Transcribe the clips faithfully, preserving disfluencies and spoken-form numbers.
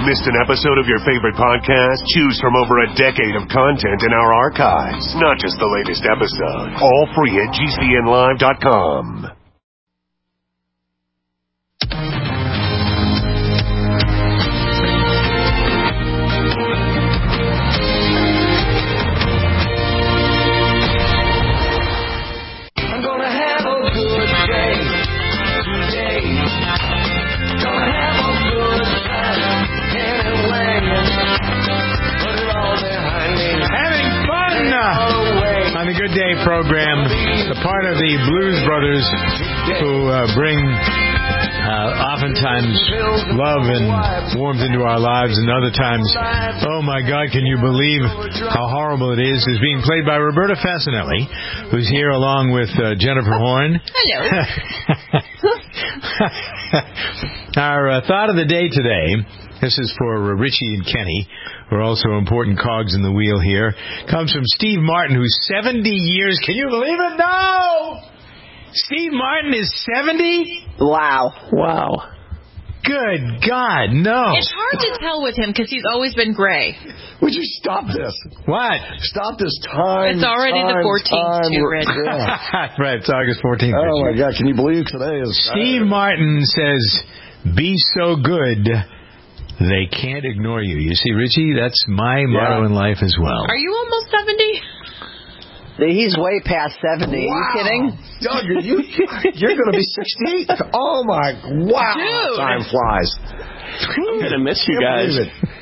Missed an episode of your favorite podcast? Choose from over a decade of content in our archives. Not just the latest episode. All free at G C N live dot com. On the Good Day program, the part of the Blues Brothers who uh, bring uh, oftentimes love and warmth into our lives, and other times, oh my God, can you believe how horrible it is, is being played by Roberta Fasanelli, who's here along with uh, Jennifer Horn. Hello. Our uh, thought of the day today, this is for uh, Richie and Kenny, who are also important cogs in the wheel here, comes from Steve Martin, who's seventy years. Can you believe it? No! Steve Martin is seventy? Wow. Wow. Good God, no. It's hard to tell with him because he's always been gray. Would you stop this? What? Stop this time. It's already time, the fourteenth, time. too, Rich. Yeah. Right, it's August fourteenth. Oh, my God. Can you believe today is... Steve Martin says, be so good, they can't ignore you. You see, Richie, that's my motto Yeah. in life as well. Are you almost seventy? He's way past seventy. Wow. Are you kidding? Doug, are you, you're going to be sixty-eight. Oh, my... Wow. Dude. Time flies. I'm going to miss you guys.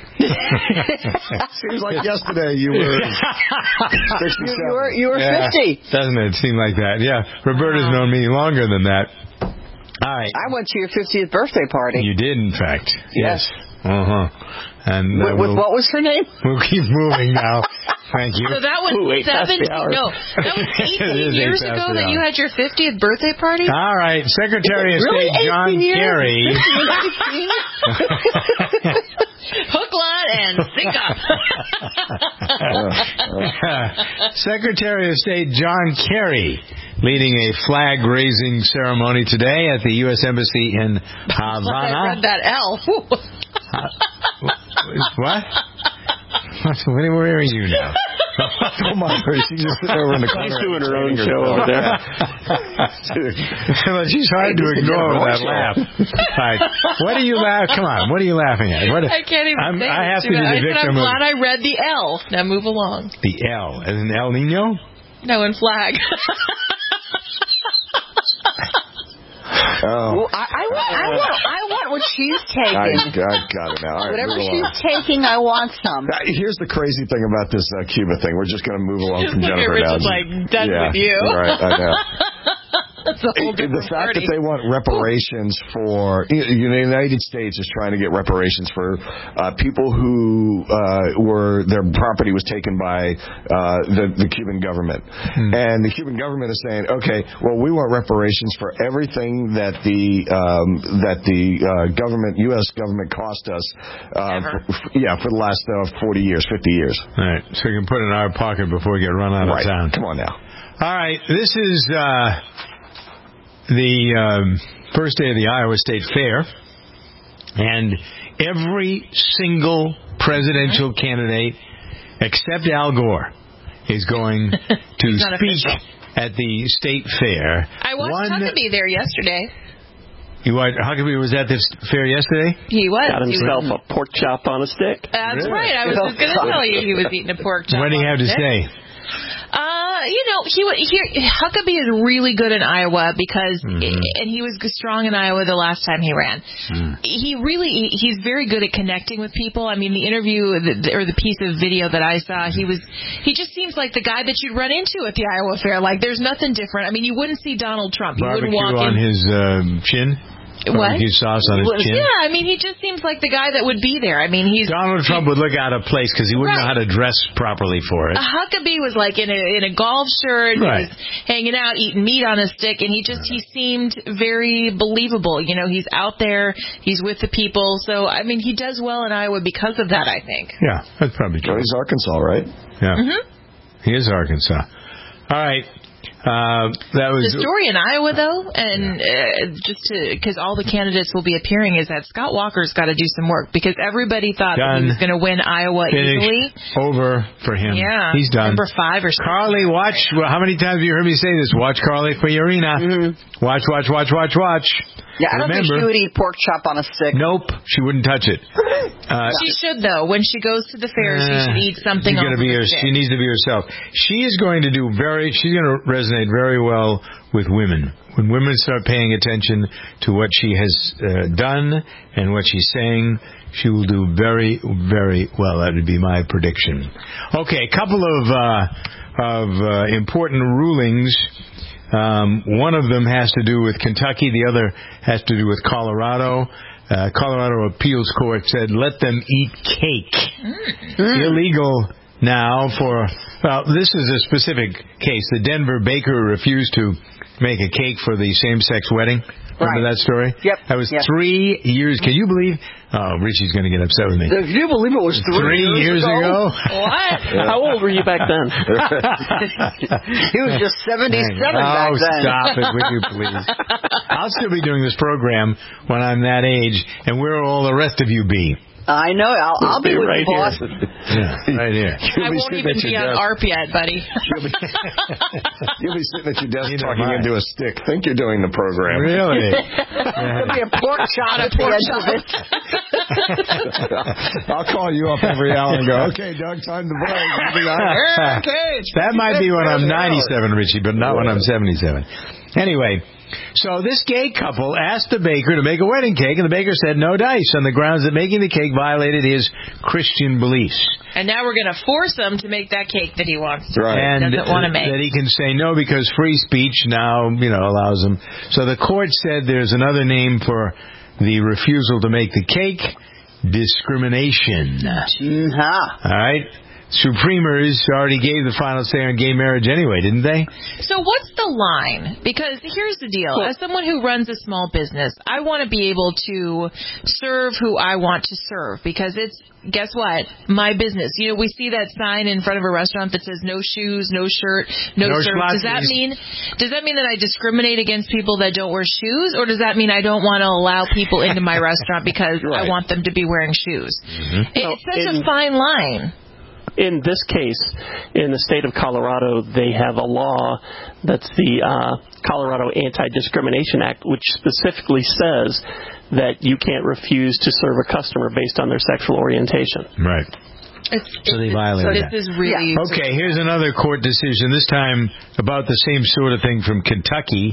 Seems like yesterday you were You, you were, you were Yeah, fifty. doesn't it seem like that? Yeah, Roberta's Wow. known me longer than that. All right. I went to your fiftieth birthday party. You did, in fact. Yes. Uh-huh. And uh, With, with we'll, what was her name? we'll keep moving now. Thank you. So that was Ooh, eight past the seventeen. hour. No, that was It eighteen is years eight past ago the that you hour. had your fiftieth birthday party. All right. Secretary of Really? State John eighteen years? Kerry. Hook, line, and sinker. Secretary of State John Kerry leading a flag-raising ceremony today at the U S Embassy in I Havana. read that L. What? Where are you now? Come on, she's just sitting over in the corner. She's doing her own show over there. Well, she's hard to ignore with that laugh. Like, what are you laughing? Come on, what are you laughing at? What I can't even I'm, say I it have too to be bad. the I said victim I'm of glad I read the L. Now move along. the L, as in El Nino. No, in flag. Oh. Well, I, I, want, I, want, I want what she's I, taking. I got it now. All right, Whatever move she's along. taking, I want some. Now, here's the crazy thing about this uh, Cuba thing. We're just going to move along from Look at Jennifer Rich now. is like, done yeah, with you. Right, I know. That's a whole different The fact party. that they want reparations for you know, the United States is trying to get reparations for uh, people who uh, were their property was taken by uh, the, the Cuban government, hmm. and the Cuban government is saying, okay, well, we want reparations for everything that the um, that the uh, government, U S government, cost us. Uh, for, yeah, for the last uh, forty years, fifty years. All right, so we can put it in our pocket before we get run out right. of town. Come on now. All right, this is. Uh, the um, first day of the Iowa State Fair, and every single presidential candidate except Al Gore is going to speak at the state fair. I watched One, Huckabee there yesterday. You watched, Huckabee was at this fair yesterday? He was. Got himself he was, a pork chop on a stick. That's really? right. I was just going to tell you he was eating a pork chop. What did he have to stick. say? Uh, you know, he he Huckabee is really good in Iowa because, mm-hmm. and he was strong in Iowa the last time he ran. Mm. He really, he's very good at connecting with people. I mean, the interview or the piece of video that I saw, he was, he just seems like the guy that you'd run into at the Iowa Fair. Like, there's nothing different. I mean, you wouldn't see Donald Trump. You Barbecue wouldn't walk on in. his um, chin? What? Barbecue sauce on his chin? Yeah, I mean, he just seems like the guy that would be there. I mean, he's Donald Trump would look out of place because he wouldn't right. know how to dress properly for it. Uh, Huckabee was like in a in a golf shirt, right. he was hanging out, eating meat on a stick, and he just he seemed very believable. You know, he's out there, he's with the people. So I mean, he does well in Iowa because of that, I think. Yeah, that's probably true. Well, he's Arkansas, right? Yeah, mm-hmm. He is Arkansas. All right. Uh, that was the story in Iowa, though, and uh, just to because all the candidates will be appearing, is that Scott Walker's got to do some work because everybody thought that he was going to win Iowa Finished. easily. Over for him. Yeah, he's done. Number five or something. Carly, watch. Well, how many times have you heard me say this? Watch Carly Fiorina. Mm-hmm. Watch, watch, watch, watch, watch. Yeah, I don't Remember, think she would eat pork chop on a stick. Nope, she wouldn't touch it. Uh, she should, though. When she goes to the fair, she should eat something. She's gonna be her, she needs to be herself. She is going to do very. She's going to resonate very well with women. When women start paying attention to what she has uh, done and what she's saying, she will do very, very well. That would be my prediction. Okay, a couple of uh, of uh, important rulings. Um, one of them has to do with Kentucky. The other has to do with Colorado. Uh, Colorado Appeals Court said, let them eat cake. Mm. Illegal now for, well, this is a specific case. The Denver baker refused to make a cake for the same-sex wedding. Remember right. that story? Yep. That was yep. three years. Can you believe? Oh, Richie's going to get upset with me. Can you believe it was three, three years, years ago? ago? What? How old were you back then? He was just seventy-seven oh, back then. Stop it, would you please? I'll still be doing this program when I'm that age, and where will all the rest of you be? I know. I'll, I'll be with right you, boss. Yeah, right here. I won't even be on A R P yet, buddy. You'll be, you'll be sitting at your desk Neither talking am I. into a stick. Think you're doing the program. Really? There'll be a pork chop at the end of it. I'll call you up every hour and go, okay, Doug, time to break. That might be when I'm ninety-seven, Richie, but not when I'm seventy-seven. Anyway, so this gay couple asked the baker to make a wedding cake, and the baker said no dice on the grounds that making the cake violated his Christian beliefs. And now we're going to force him to make that cake that he wants to. Right. And doesn't want to make. that he can say no because free speech now, you know, allows him. So the court said there's another name for the refusal to make the cake: discrimination. Mm-hmm. All right. Supremers already gave the final say on gay marriage anyway, didn't they? So what's the line? Because here's the deal. As someone who runs a small business, I want to be able to serve who I want to serve because it's, guess what? My business. You know, we see that sign in front of a restaurant that says no shoes, no shirt, no, No shirt. Does that schlotzes. mean does that mean that I discriminate against people that don't wear shoes, or does that mean I don't want to allow people into my restaurant because Right. I want them to be wearing shoes? Mm-hmm. It's No, such a in- fine line. In this case, in the state of Colorado, they have a law that's the uh, Colorado Anti-Discrimination Act, which specifically says that you can't refuse to serve a customer based on their sexual orientation. Right. It's, So they it's- violated so this that. is really Okay, here's another court decision, this time about the same sort of thing from Kentucky.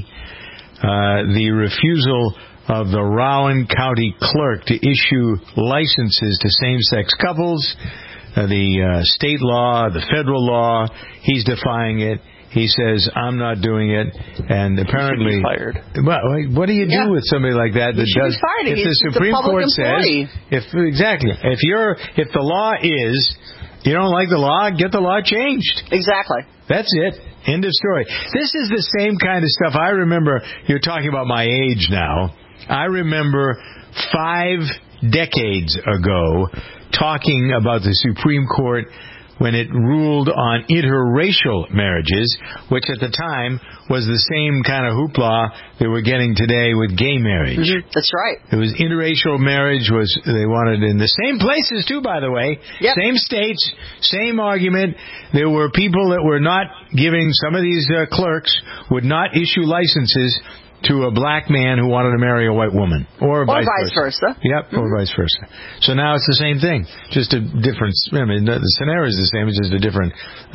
Uh, the refusal of the Rowan County clerk to issue licenses to same-sex couples. Uh, the uh, state law, the federal law, he's defying it. He says, I'm not doing it. And apparently... He should be fired. Well, what do you do Yeah. with somebody like that? that He should does, be fired. If He's the a Supreme public Court employee. says... if Exactly. If you're, if the law is, you don't like the law, get the law changed. Exactly. That's it. End of story. This is the same kind of stuff. I remember, you're talking about my age now. I remember five decades ago talking about the Supreme Court when it ruled on interracial marriages, which at the time was the same kind of hoopla that we're getting today with gay marriage. Mm-hmm. That's right. It was interracial marriage was they wanted in the same places too, by the way. Yep. Same states, same argument. There were people that were not giving, some of these uh, clerks would not issue licenses to a black man who wanted to marry a white woman. Or, Or vice, vice versa. versa. Yep, or vice versa. So now it's the same thing. Just a different, I mean, the scenario is the same, it's just a different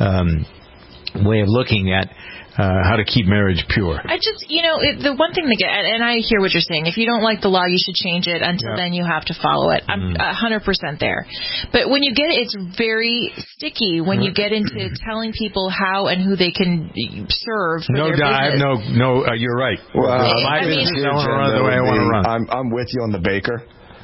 um, way of looking at uh, how to keep marriage pure. I just, you know, it, the one thing that get, and, and I hear what you're saying. If you don't like the law, you should change it. Until Yeah. then, you have to follow it. I'm a hundred percent there. But when you get it, it's very sticky when you get into telling people how and who they can serve. For No their dive, business. no, no. Uh, you're right. Well, my I mean- business, I want to run the way I want to run. I'm, I'm with you on the baker.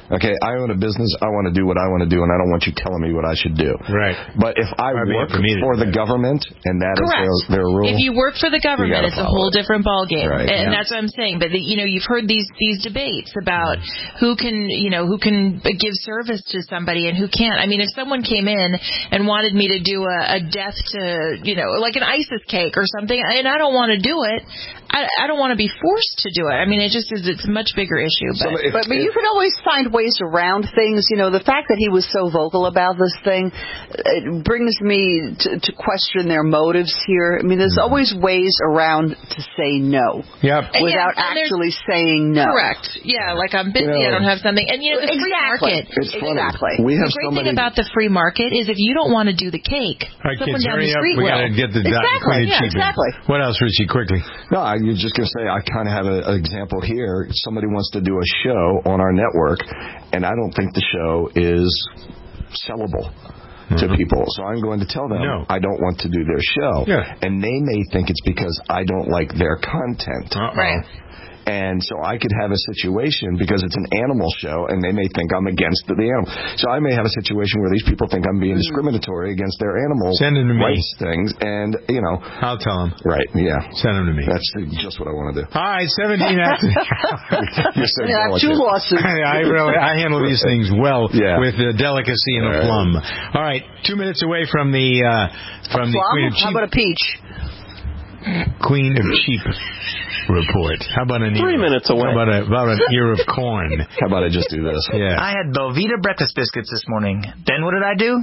Okay, I own a business. I want to do what I want to do, and I don't want you telling me what I should do. Right. But if I Probably work for me to for do the that. government, and that Correct. is their, their rule. If you work for the government, it's a whole it. different ballgame. Right, and yeah. that's what I'm saying. But, the, you know, you've heard these these debates about who can, you know, who can give service to somebody and who can't. I mean, if someone came in and wanted me to do a, a death to, you know, like an ISIS cake or something, and I don't want to do it, I, I don't want to be forced to do it. I mean, it just is, it's a much bigger issue. But, So if- But, but you can always find ways around things. You know, the fact that he was so vocal about this thing, it brings me to, to question their motives here. I mean, there's always ways around to say no. Yep. Without Yeah, and there's- actually saying no. Correct. Yeah, like I'm busy, You know, I don't have something. And, you know, the free Exactly. market. It's funny. Exactly. We have The great somebody. thing about the free market is if you don't want to do the cake, All right, someone kids, down hurry the up. street We will. got to get the dot Exactly, clean yeah, cheaping. exactly. What else, Richie? Quickly. No, I'm just going to say I kind of have a- an example here. Somebody wants to do a show on our network, and I don't think the show is sellable to Mhm. people. So I'm going to tell them No. I don't want to do their show. Yeah. And they may think it's because I don't like their content. Uh-oh. Right. And so I could have a situation because it's an animal show, and they may think I'm against the, the animal. So I may have a situation where these people think I'm being discriminatory against their animal Send them to me. rights things, and you know, I'll tell them. right? Yeah, Send them to me. that's just what I want to do. All right, seventeen after. You're so Yeah, I have two delicate. lawsuits. I really I handle these things well Yeah. with the delicacy and All right. aplomb. All right, two minutes away from the uh, from the Plum? Queen of How Cheap about a peach? Queen of Cheap report. How about an Three ear? minutes away. How about, a, about an ear of corn? How about I just do this? Yeah. I had Belvita breakfast biscuits this morning. Then what did I do?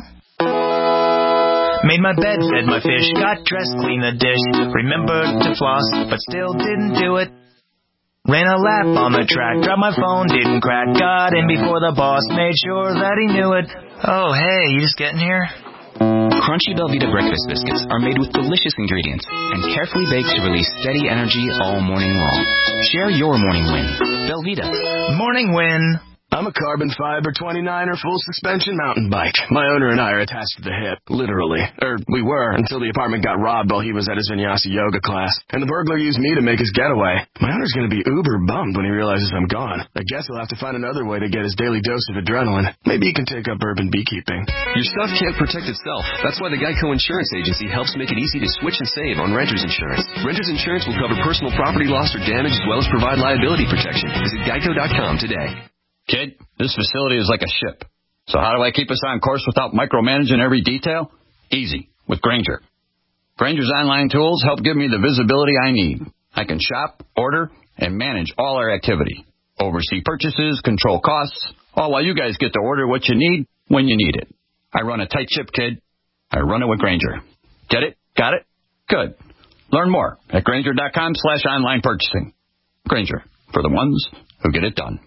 Made my bed, fed my fish, got dressed, cleaned the dish, remembered to floss, but still didn't do it. Ran a lap on the track, dropped my phone, didn't crack, got in before the boss, made sure that he knew it. Oh, hey, you just getting here? Crunchy Belvita breakfast biscuits are made with delicious ingredients and carefully baked to release steady energy all morning long. Share your morning win. Belvita. Morning win. I'm a carbon fiber twenty-niner full suspension mountain bike. My owner and I are attached to the hip, literally. Or we were until the apartment got robbed while he was at his vinyasa yoga class. And the burglar used me to make his getaway. My owner's going to be uber bummed when he realizes I'm gone. I guess he'll have to find another way to get his daily dose of adrenaline. Maybe he can take up urban beekeeping. Your stuff can't protect itself. That's why the Geico Insurance Agency helps make it easy to switch and save on renter's insurance. Renter's insurance will cover personal property loss or damage as well as provide liability protection. Visit geico dot com today. Kid, this facility is like a ship. So how do I keep us on course without micromanaging every detail? Easy, with Grainger. Grainger's online tools help give me the visibility I need. I can shop, order, and manage all our activity. Oversee purchases, control costs, all while you guys get to order what you need when you need it. I run a tight ship, kid. I run it with Grainger. Get it? Got it? Good. Learn more at Grainger dot com slash online purchasing. Grainger, for the ones who get it done.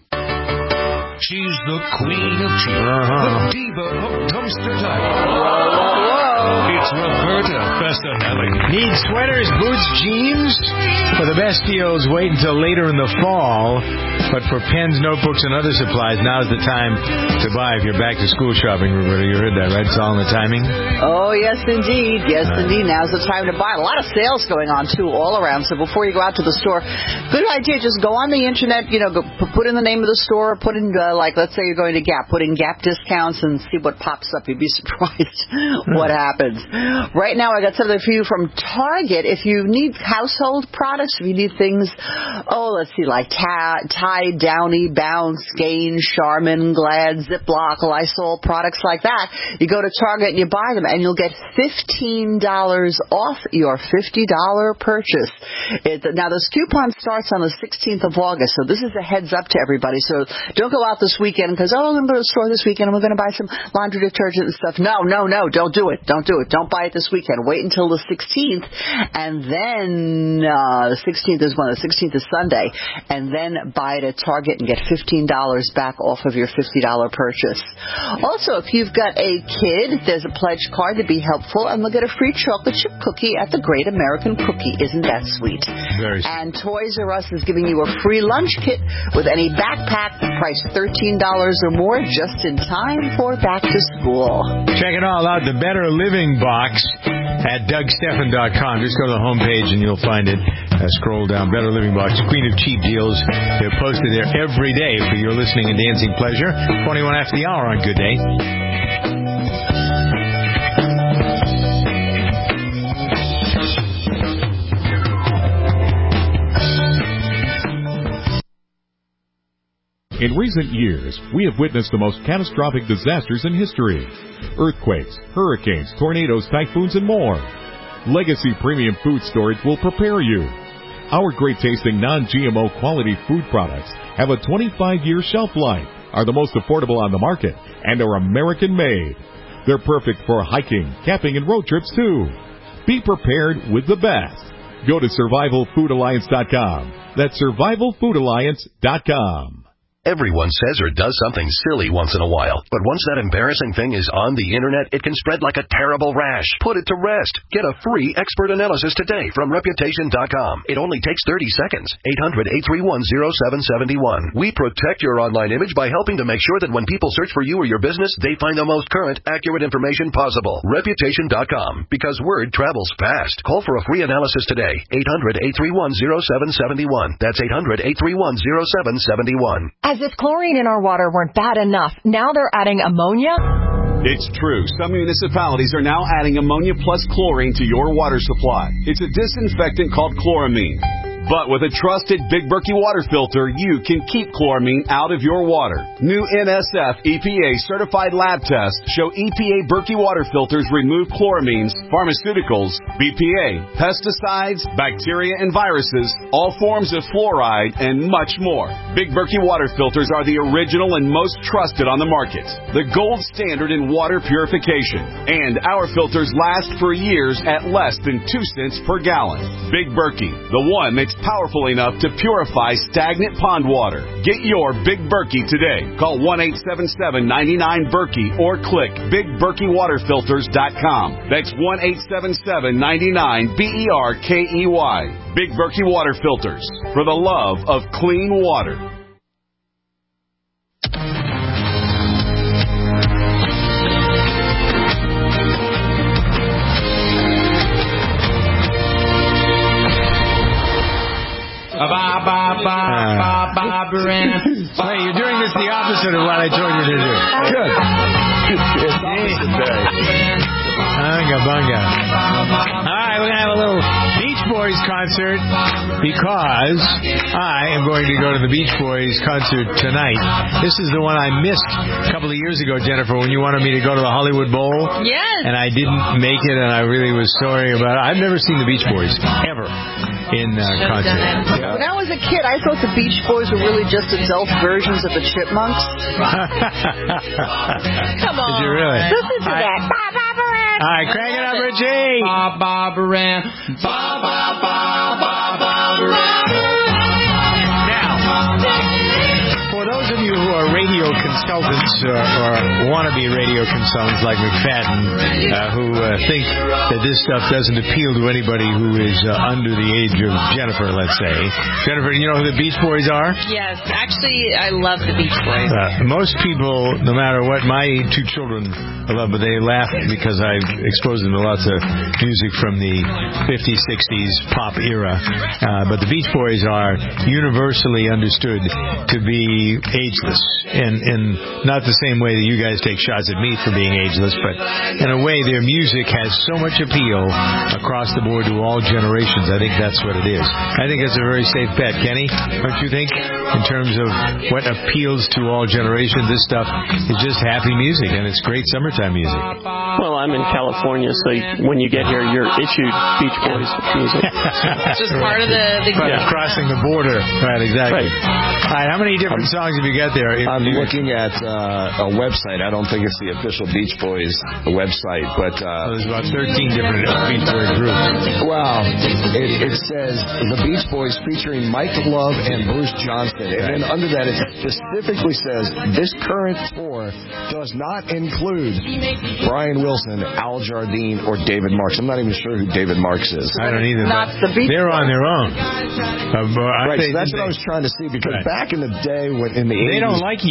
She's the queen of cheap, the diva of dumpster diving. It's Roberta Festinelli. Need sweaters, boots, jeans? For the best deals, wait until later in the fall. But for pens, notebooks, and other supplies, now's the time to buy if you're back to school shopping, Roberta. You heard that, right? It's all in the timing? Oh, yes, indeed. Yes, Right. indeed. Now's the time to buy. A lot of sales going on, too, all around. So before you go out to the store, good idea. Just go on the Internet, you know, go, put in the name of the store, put in, uh, like, let's say you're going to Gap, put in Gap discounts and see what pops up. You'd be surprised what happens. Right now, I got something for you from Target. If you need household products, if you need things, oh, let's see, like Ta- Tide, Downy, Bounce, Gain, Charmin, Glad, Ziploc, Lysol, products like that, you go to Target and you buy them, and you'll get fifteen dollars off your fifty dollars purchase. It, now, this coupon starts on the sixteenth of August, so this is a heads up to everybody. So don't go out this weekend because, oh, I'm going to go to the store this weekend and we're going to buy some laundry detergent and stuff. No, no, no, don't do it. Don't do it. Don't buy it this weekend. Wait until the sixteenth, and then uh, the sixteenth is when? The sixteenth is Sunday, and then buy it at Target and get fifteen dollars back off of your fifty dollars purchase. Also, if you've got a kid, there's a pledge card to be helpful, and they'll get a free chocolate chip cookie at the Great American Cookie. Isn't that sweet? Very sweet. And Toys R Us is giving you a free lunch kit with any backpack priced thirteen dollars or more, just in time for back to school. Check it all out, the Better Living Box at Doug Stephan dot com. Just go to the homepage and you'll find it. Uh, scroll down, Better Living Box, Queen of Cheap Deals. They're posted there every day for your listening and dancing pleasure. twenty-one after the hour on Good Day. In recent years, we have witnessed the most catastrophic disasters in history. Earthquakes, hurricanes, tornadoes, typhoons, and more. Legacy Premium Food Storage will prepare you. Our great-tasting non-G M O quality food products have a twenty-five year shelf life, are the most affordable on the market, and are American-made. They're perfect for hiking, camping, and road trips, too. Be prepared with the best. Go to survival food alliance dot com. That's survival food alliance dot com. Everyone says or does something silly once in a while, but once that embarrassing thing is on the internet, it can spread like a terrible rash. Put it to rest. Get a free expert analysis today from reputation dot com. It only takes thirty seconds. eight hundred, eight three one, zero seven seven one. We protect your online image by helping to make sure that when people search for you or your business, they find the most current, accurate information possible. reputation dot com. Because word travels fast. Call for a free analysis today. eight hundred, eight three one, zero seven seven one. That's eight hundred, eight three one, zero seven seven one. As if chlorine in our water weren't bad enough, now they're adding ammonia? It's true. Some municipalities are now adding ammonia plus chlorine to your water supply. It's a disinfectant called chloramine. But with a trusted Big Berkey water filter, you can keep chloramine out of your water. New N S F E P A certified lab tests show E P A Berkey water filters remove chloramines, pharmaceuticals, B P A, pesticides, bacteria and viruses, all forms of fluoride, and much more. Big Berkey water filters are the original and most trusted on the market. The gold standard in water purification. And our filters last for years at less than two cents per gallon. Big Berkey, the one that's powerful enough to purify stagnant pond water. Get your Big Berkey today. Call one eight seven seven, nine nine, Berkey or click big berkey water filters dot com. That's one eight seven seven, nine nine, B E R K E Y. Big Berkey Water Filters, for the love of clean water. Ba, ba, ba, ba, ba, Hey, you're doing this the opposite of what I told you to do. Good. It's opposite day. Bunga, bunga. All right, we're going to have a little Beach Boys concert because I am going to go to the Beach Boys concert tonight. This is the one I missed a couple of years ago, Jennifer, when you wanted me to go to the Hollywood Bowl. Yes. And I didn't make it, and I really was sorry about it. I've never seen the Beach Boys, ever, in uh, concert. Yeah. When I was a kid, I thought the Beach Boys were really just adult versions of the Chipmunks. Come on. Did you really? Listen to I, that. Ba, ba, ba, all right, crank it up, Richie. Ba, ba, ba, ba, ba, ba, ba, For those of you who are radio consultants or, or wannabe radio consultants like McFadden, uh, who uh, think that this stuff doesn't appeal to anybody who is uh, under the age of Jennifer, let's say. Jennifer, you know who the Beach Boys are? Yes, actually, I love the Beach Boys. Uh, most people, no matter what, my two children love, but they laugh because I exposed them to lots of music from the fifties, sixties pop era. Uh, but the Beach Boys are universally understood to be ageless, and, and not the same way that you guys take shots at me for being ageless, but in a way their music has so much appeal across the board to all generations. I think that's what it is. I think it's a very safe bet, Kenny, don't you think? In terms of what appeals to all generations, this stuff is just happy music, and it's great summertime music. Well, I'm in California, so when you get here, you're issued Beach Boys music. It's just part of the... the yeah. Crossing the border. Right, exactly. Right. All right, how many different songs have you got there? I'm looking at uh, a website. I don't think it's the official Beach Boys website, but... Uh, well, there's about thirteen different Beach Boys groups. Wow. It, it says the Beach Boys featuring Mike Love and Bruce Johnston. And then under that, it specifically says this current tour does not include Brian Wilson, Al Jardine, or David Marks. I'm not even sure who David Marks is. I don't either. Not the Beach They're Boys. on their own. Uh, right, think so that's what I was trying to see, because right. back in the day, when in the they eighties... don't like each other.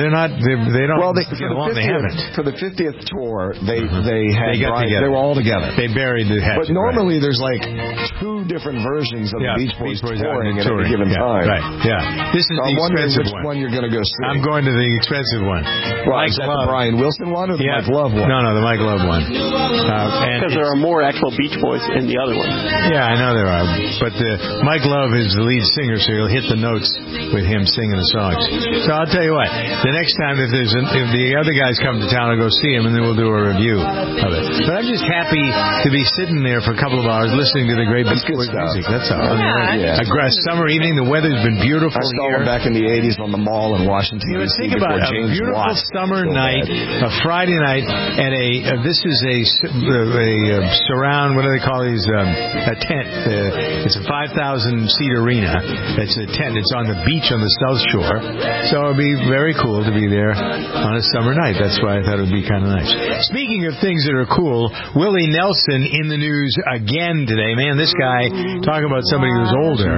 they're not. They, they don't. Well, they, get for, the along. They haven't. fiftieth, for the fiftieth tour, they they had They got Brian, together. they were all together. They buried the hatchet. But normally there's like two different versions of yeah, the Beach Boys, Boys touring at touring. any given yeah, time. Right. Yeah. This is so the I'm wondering expensive which one. one you're going to go see. I'm going to the expensive one. Right, Mike is that Love. the Brian Wilson one or the yeah. Mike Love one? No, no, the Mike Love one. Because uh, there are more actual Beach Boys in the other one. Yeah, I know there are. But the, Mike Love is the lead singer, so you'll hit the notes with him singing the songs. So I'll tell you what. The next time, if there's an, if the other guys come to town, I'll go see him, and then we'll do a review of it. But I'm just happy to be sitting there for a couple of hours listening to the great Beach Boys music. That's all. Yeah. A grass summer evening. The weather's been beautiful I saw here. them back in the eighties on the mall in Washington. You D would C think about a James beautiful Watt. summer So night, bad. a Friday night, and a uh, this is a, a, a surround. What do they call these? Um, a tent. Uh, it's a five thousand seat arena. It's a tent. It's on the beach on the South Shore. So it'd be very cool to be there on a summer night. That's why I thought it would be kind of nice. Speaking of things that are cool, Willie Nelson in the news again today. Man, this guy, talking about somebody who's older.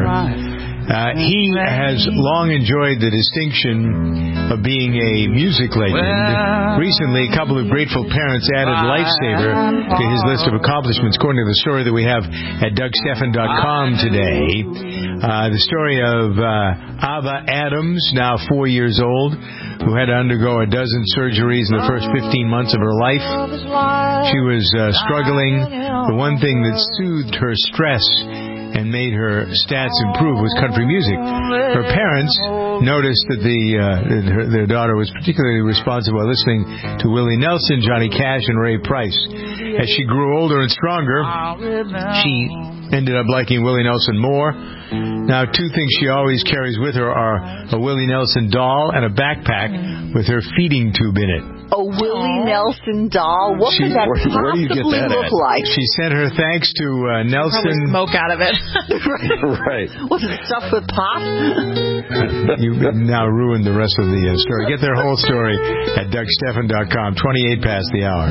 Uh, he has long enjoyed the distinction of being a music legend. Recently, a couple of grateful parents added Lifesaver to his list of accomplishments, according to the story that we have at Doug Stephan dot com today. Uh, the story of uh, Ava Adams, now four years old, who had to undergo a dozen surgeries in the first fifteen months of her life. She was uh, struggling. The one thing that soothed her stress and made her stats improve was country music. Her parents noticed that the uh, her, their daughter was particularly responsive while listening to Willie Nelson, Johnny Cash, and Ray Price. As she grew older and stronger, she ended up liking Willie Nelson more. Now, two things she always carries with her are a Willie Nelson doll and a backpack with her feeding tube in it. A Willie Nelson doll? What She- could that where- possibly where do you get that look at? like? She sent her thanks to uh, Nelson. Smoke out of it. Right. Was it stuffed with pop? You now ruined the rest of the uh, story. Get their whole story at Doug Stephan dot com. twenty-eight past the hour.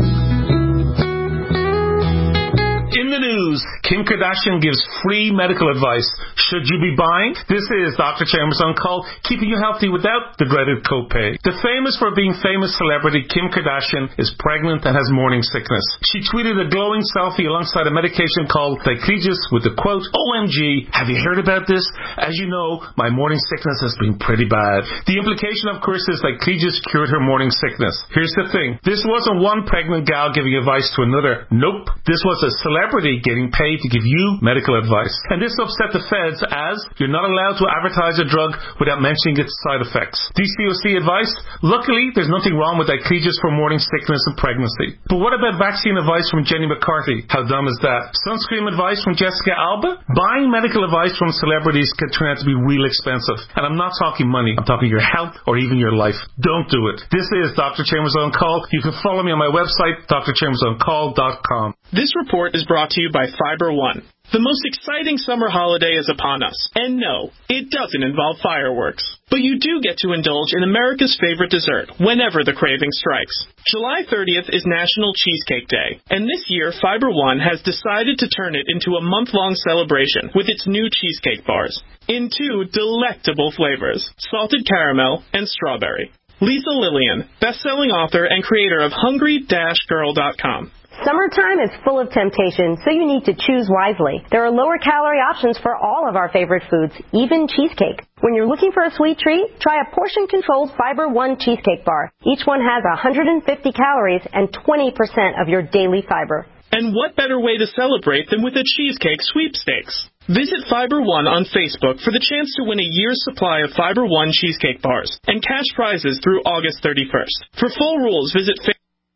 In the news, Kim Kardashian gives free medical advice. Should you be buying? This is Doctor Chambers on call, keeping you healthy without the dreaded copay. The famous for being famous celebrity Kim Kardashian is pregnant and has morning sickness. She tweeted a glowing selfie alongside a medication called Diclegis with the quote, O M G, have you heard about this? As you know, my morning sickness has been pretty bad. The implication, of course, is Diclegis cured her morning sickness. Here's the thing. This wasn't one pregnant gal giving advice to another. Nope. This was a celebrity getting paid to give you medical advice. And this upset the feds as you're not allowed to advertise a drug without mentioning its side effects. D C O C advice? Luckily, there's nothing wrong with Diclegis for morning sickness and pregnancy. But what about vaccine advice from Jenny McCarthy? How dumb is that? Sunscreen advice from Jessica Alba? Buying medical advice from celebrities can turn out to be real expensive. And I'm not talking money. I'm talking your health or even your life. Don't do it. This is Doctor Chambers on Call. You can follow me on my website, d r chambers on call dot com. This report is brought to you by Fiber One. The most exciting summer holiday is upon us. And no, it doesn't involve fireworks. But you do get to indulge in America's favorite dessert whenever the craving strikes. July thirtieth is National Cheesecake Day. And this year, Fiber One has decided to turn it into a month-long celebration with its new cheesecake bars in two delectable flavors, salted caramel and strawberry. Lisa Lillian, best-selling author and creator of Hungry Girl dot com. Summertime is full of temptation, so you need to choose wisely. There are lower calorie options for all of our favorite foods, even cheesecake. When you're looking for a sweet treat, try a portion-controlled Fiber One cheesecake bar. Each one has one hundred fifty calories and twenty percent of your daily fiber. And what better way to celebrate than with a cheesecake sweepstakes? Visit Fiber One on Facebook for the chance to win a year's supply of Fiber One cheesecake bars and cash prizes through August thirty-first. For full rules, visit Facebook.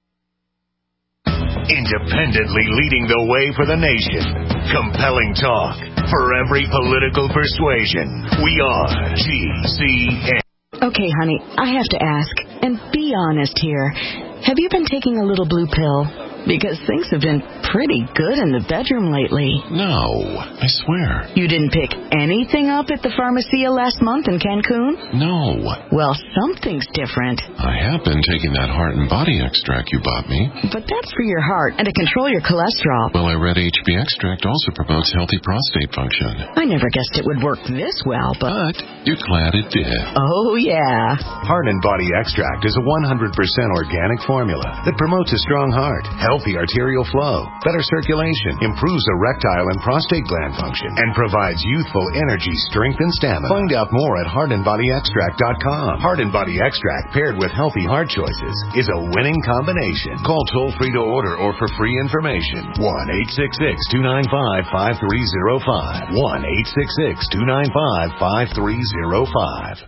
Independently leading the way for the nation. Compelling talk for every political persuasion. We are G C N. Okay, honey, I have to ask, and be honest here. Have you been taking a little blue pill? Because things have been pretty good in the bedroom lately. No, I swear. You didn't pick anything up at the Pharmacia last month in Cancun? No. Well, something's different. I have been taking that heart and body extract you bought me. But that's for your heart and to control your cholesterol. Well, I read H B extract also promotes healthy prostate function. I never guessed it would work this well, but... But you're glad it did. Oh, yeah. Heart and Body Extract is a one hundred percent organic formula that promotes a strong heart, healthy arterial flow, better circulation, improves erectile and prostate gland function, and provides youthful energy, strength, and stamina. Find out more at heart and body extract dot com. Heart and Body Extract paired with healthy heart choices is a winning combination. Call toll-free to order or for free information. one eight six six, two nine five, five three zero five. one eight six six, two nine five, five three zero five.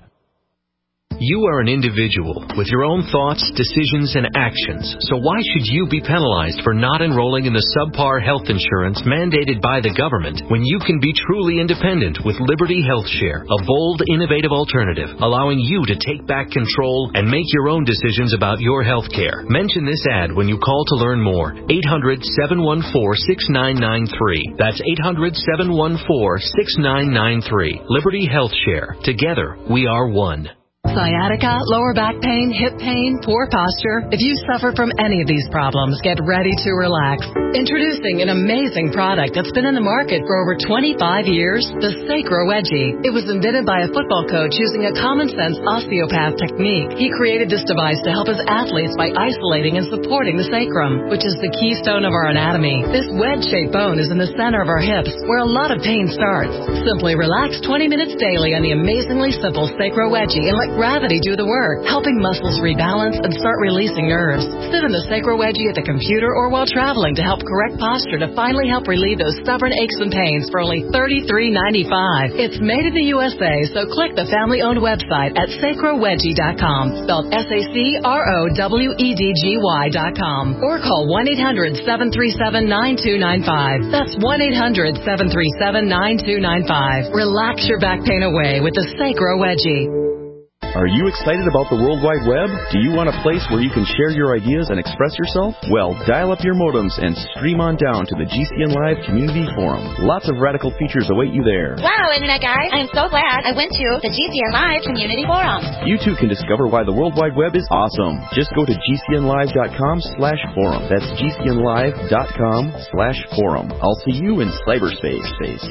You are an individual with your own thoughts, decisions, and actions, so why should you be penalized for not enrolling in the subpar health insurance mandated by the government when you can be truly independent with Liberty Health Share, a bold, innovative alternative allowing you to take back control and make your own decisions about your health care? Mention this ad when you call to learn more. eight hundred, seven one four, six nine nine three. That's eight hundred, seven one four, six nine nine three. Liberty Health Share. Together, we are one. Sciatica, lower back pain, hip pain, poor posture. If you suffer from any of these problems, get ready to relax. Introducing an amazing product that's been in the market for over twenty-five years, the Sacro Wedgie. It was invented by a football coach using a common-sense osteopath technique. He created this device to help his athletes by isolating and supporting the sacrum, which is the keystone of our anatomy. This wedge-shaped bone is in the center of our hips, where a lot of pain starts. Simply relax twenty minutes daily on the amazingly simple Sacro Wedgie and let gravity do the work, helping muscles rebalance and start releasing nerves. Sit in the Sacro Wedgie at the computer or while traveling to help correct posture to finally help relieve those stubborn aches and pains for only thirty-three ninety-five. It's made in the U S A, so click the family-owned website at sacro wedgie dot com, spelled S A C R O W E D G Y dot com, or call one eight hundred, seven three seven, nine two nine five. That's one eight hundred, seven three seven, nine two nine five. Relax your back pain away with the Sacro Wedgie. Are you excited about the World Wide Web? Do you want a place where you can share your ideas and express yourself? Well, dial up your modems and stream on down to the G C N Live Community Forum. Lots of radical features await you there. Wow, Internet guys, I'm so glad I went to the G C N Live Community Forum. You too can discover why the World Wide Web is awesome. Just go to G C N live dot com slash forum. That's G C N live dot com slash forum. I'll see you in cyberspace.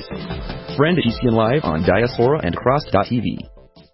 Friend G C N Live on Diaspora and Cross dot T V.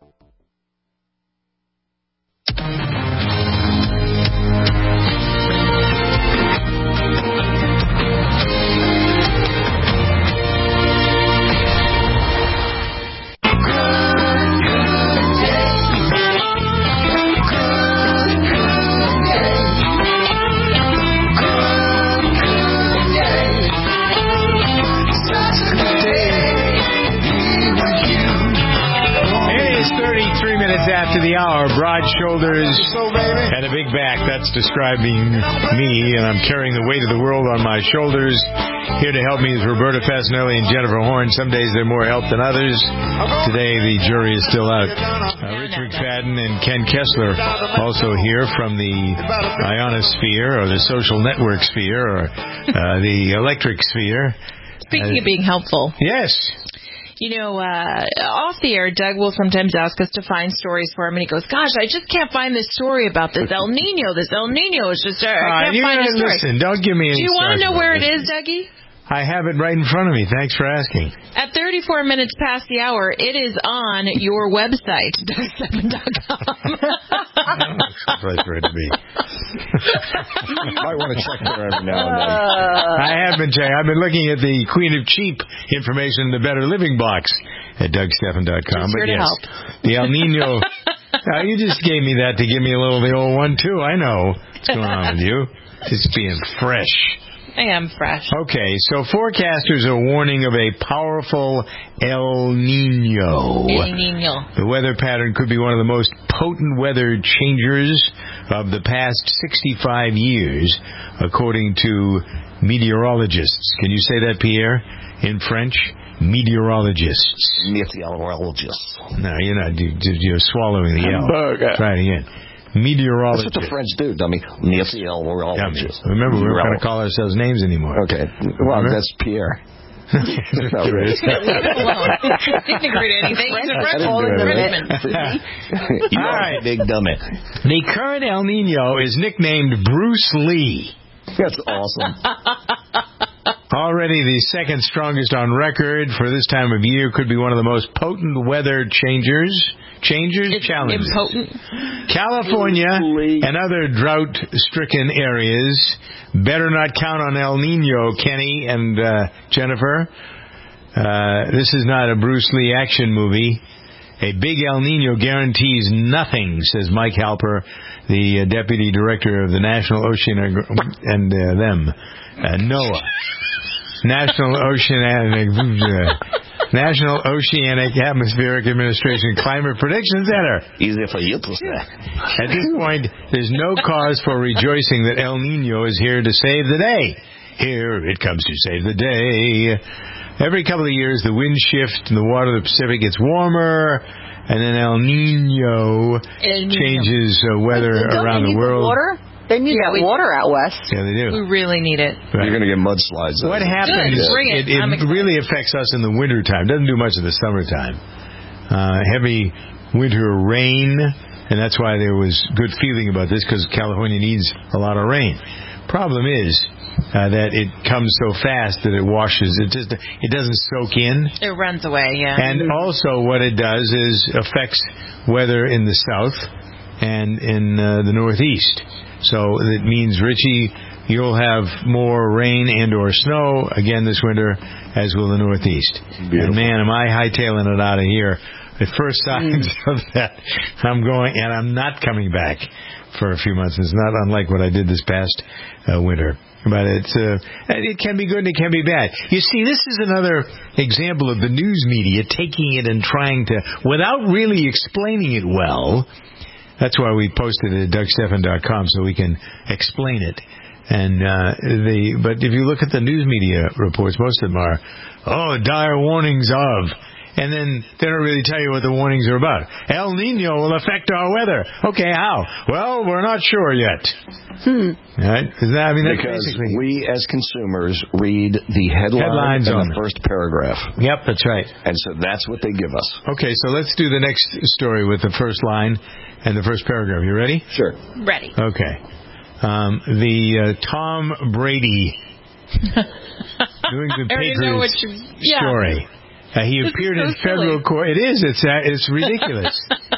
After the hour, broad shoulders and a big back. That's describing me, and I'm carrying the weight of the world on my shoulders. Here to help me is Roberta Fasinelli and Jennifer Horn. Some days they're more help than others. Today the jury is still out. Uh, Rich McFadden and Ken Kessler also here from the ionosphere, or the social network sphere, or uh, the electric sphere. Speaking uh, of being helpful. Yes. You know, uh, off the air, Doug will sometimes ask us to find stories for him, and he goes, gosh, I just can't find this story about this El Nino. This El Nino is just, uh, I can't uh, find a story. Listen, don't give me any Do you want to know where this. it is, Dougie? I have it right in front of me. Thanks for asking. At thirty-four minutes past the hour, it is on your website, Doug Stephan dot com. That's the place for it to be. You might want to check there every now and then. I have been checking. I've been looking at the Queen of Cheap information in the Better Living box at Doug Stephan dot com. Just but here to yes, help. the El Nino. uh, you just gave me that to give me a little of the old one, too. I know what's going on with you. Just being fresh. I am fresh. Okay, so forecasters are warning of a powerful El Nino. El Nino. The weather pattern could be one of the most potent weather changers of the past sixty-five years, according to meteorologists. Can you say that, Pierre, in French? Meteorologists. Meteorologists. No, you're not. You're swallowing the L. Hamburger. Try it again. meteorologist. That's what the French do, dummy. Meteorologist. Yeah, remember, we weren't going to call ourselves names anymore. Okay. Well, remember? that's Pierre. Leave it alone. Didn't agree to anything. He's a Frenchman. All right, big dummy. The current El Nino is nicknamed Bruce Lee. That's awesome. Already the second strongest on record for this time of year, could be one of the most potent weather changers. Changers It's challenges. impotent. California and other drought-stricken areas better not count on El Nino, Kenny and uh, Jennifer. Uh, this is not a Bruce Lee action movie. A big El Nino guarantees nothing, says Mike Halper, the uh, deputy director of the National Oceanic and uh, them, uh, NOAA, National Oceanic uh, National Oceanic Atmospheric Administration Climate Prediction Center. Easy for you to say. At this point, there's no cause for rejoicing that El Nino is here to save the day. Here it comes to save the day. Every couple of years, the winds shift and the water of the Pacific gets warmer, and then El Nino, El Nino. changes uh, weather around the world. Water? They need Yeah, that we- water out west. Yeah, they do. We really need it. Right. You're going to get mudslides. What happens, Good, bring it, it. I'm it excited. really affects us in the wintertime. Doesn't do much in the summertime. Uh, heavy winter rain, and that's why there was good feeling about this, because California needs a lot of rain. Problem is uh, that it comes so fast that it washes. It just it doesn't soak in. It runs away, yeah. And also what it does is affects weather in the south and in uh, the northeast. So it means, Richie, you'll have more rain and or snow again this winter, as will the northeast. Beautiful. And man, am I hightailing it out of here. The first signs of that, I'm going, and I'm not coming back for a few months. It's not unlike what I did this past uh, winter. But it's uh, it can be good and it can be bad. You see, this is another example of the news media taking it and trying to, without really explaining it well. That's why we posted it at Doug Stephan dot com, so we can explain it. And uh, the but if you look at the news media reports, most of them are, oh, dire warnings of. And then they don't really tell you what the warnings are about. El Nino will affect our weather. Okay, how? Well, we're not sure yet. Hmm. Right? Is that, I mean, that's because basically... we as consumers read the headline Headlines and only. the first paragraph. Yep, that's right. And so that's what they give us. Okay, so let's do the next story with the first line and the first paragraph. You ready? Sure. Ready. Okay. Um, the uh, Tom Brady doing the I already know what Patriots you- yeah. story. Uh, he This appeared is so in federal silly. court. It is. It's uh, it's ridiculous.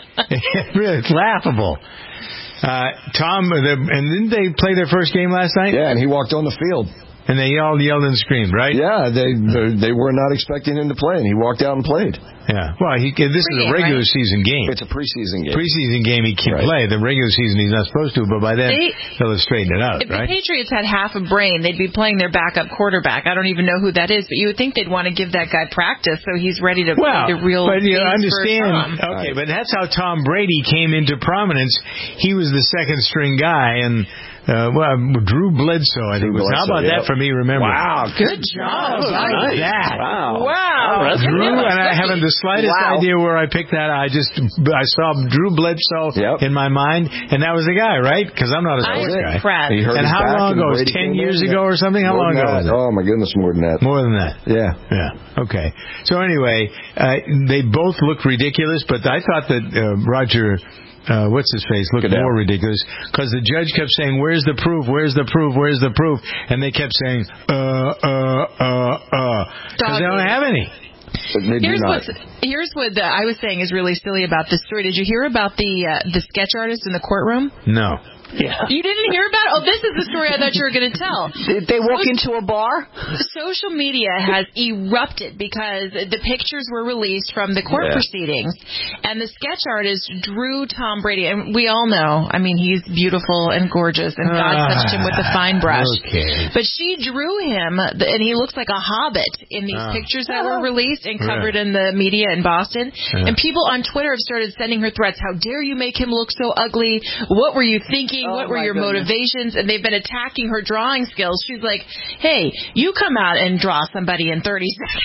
It really, it's laughable. Uh, Tom, the, and didn't they play their first game last night? Yeah, and he walked on the field. And they all yelled and screamed, right? Yeah, they they were not expecting him to play, and he walked out and played. Yeah. Well, he, this is a regular right? season game. It's a preseason game. Preseason game he can Right. play. The regular season he's not supposed to, but by then They- they'll have straightened it out, If right? the Patriots had half a brain, they'd be playing their backup quarterback. I don't even know who that is, but you would think they'd want to give that guy practice so he's ready to Well, play the real but you games understand, for Tom. okay, but that's how Tom Brady came into prominence. He was the second string guy, and uh, well, Drew Bledsoe, I think Drew was. How about Bledsoe, that yep. for me? Remember? Wow, Good job. How about that? Wow. Wow. That's Drew, good. and I haven't the slightest Wow. idea where I picked that. I just I saw Drew Bledsoe Yep. in my mind, and that was the guy, right? Because I'm not a I sports was guy. impressed. He hurt And his how back long and ago? It was Brady ten came years in. ago or something? How More long than ago that. was it? Oh my goodness, more than that. More than that. Yeah. Yeah. Okay. So anyway, uh, they both look ridiculous, but I thought that uh, Roger, uh, what's his face, looked Goodell. more ridiculous because the judge kept saying, "Where's the proof? Where's the proof? Where's the proof?" And they kept saying, "Uh, uh, uh, uh," because they don't Dog have any. But they do Here's not. what's here's what the, I was saying is really silly about this story. Did you hear about the uh, the sketch artist in the courtroom? No. Yeah. You didn't hear about it? Oh, this is the story I thought you were going to tell. Did they walk into a bar? Social media has erupted because the pictures were released from the court Yeah. proceedings, and the sketch artist drew Tom Brady. And we all know, I mean, he's beautiful and gorgeous, and God Ah, touched him with a fine brush. Okay. But she drew him, and he looks like a hobbit in these Ah. pictures that were released and Right. covered in the media in Boston. Yeah. And people on Twitter have started sending her threats. How dare you make him look so ugly? What were you thinking? Oh, what were my your goodness. motivations? And they've been attacking her drawing skills. She's like, hey, you come out and draw somebody in thirty seconds.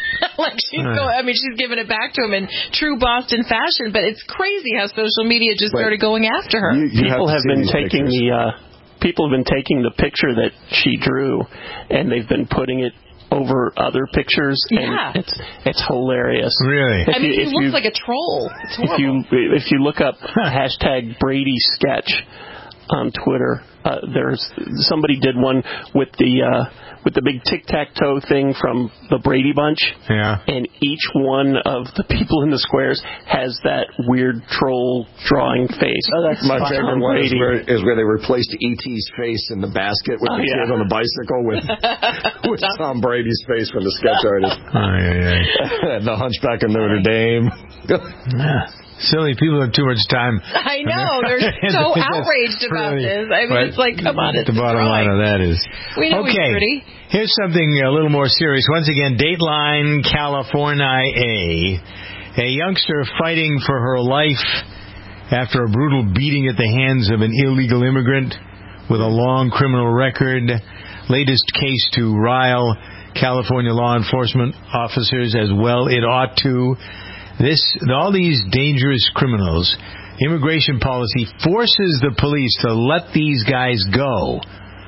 like she's uh. going, I mean, she's giving it back to him in true Boston fashion. But it's crazy how social media just but started going after her. You, you people have, have been taking pictures. the uh, people have been taking the picture that she drew, and they've been putting it over other pictures, and yeah. it's it's hilarious. Really? If I mean, you, he looks you, like a troll. It's horrible. If you if you look up hashtag Brady Sketch on Twitter, uh, there's somebody did one with the uh, with the big tic-tac-toe thing from the Brady Bunch. Yeah. And each one of the people in the squares has that weird troll drawing face. Oh, that's my favorite one is where, is where they replaced E T's face in the basket with oh, the yeah. kid on the bicycle with with Tom Brady's face from the sketch artist. Oh, yeah, yeah. The Hunchback of Notre Dame. Yeah. Silly people have too much time. I know. They're so outraged about this. I mean, it's like, come on. It's the bottom drawing. line of that is. We know okay, he's pretty. Here's something a little more serious. Once again, Dateline, California. A youngster fighting for her life after a brutal beating at the hands of an illegal immigrant with a long criminal record. Latest case to rile California law enforcement officers as well. It ought to. This, all these dangerous criminals, immigration policy forces the police to let these guys go.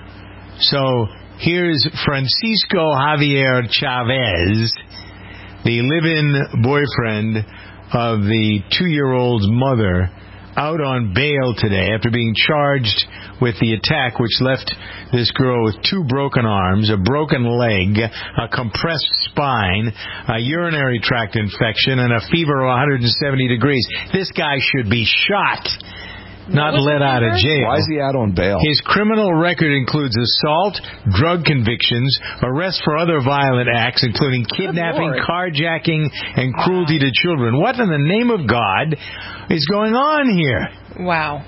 So here's Francisco Javier Chavez, the live-in boyfriend of the two-year-old's mother, out on bail today after being charged with the attack which left this girl with two broken arms, a broken leg, a compressed spine, a urinary tract infection, and a fever of one hundred seventy degrees. This guy should be shot, not let out of jail. Why is he out on bail? His criminal record includes assault, drug convictions, arrest for other violent acts, including kidnapping, carjacking, and cruelty to children. What in the name of God is going on here? Wow.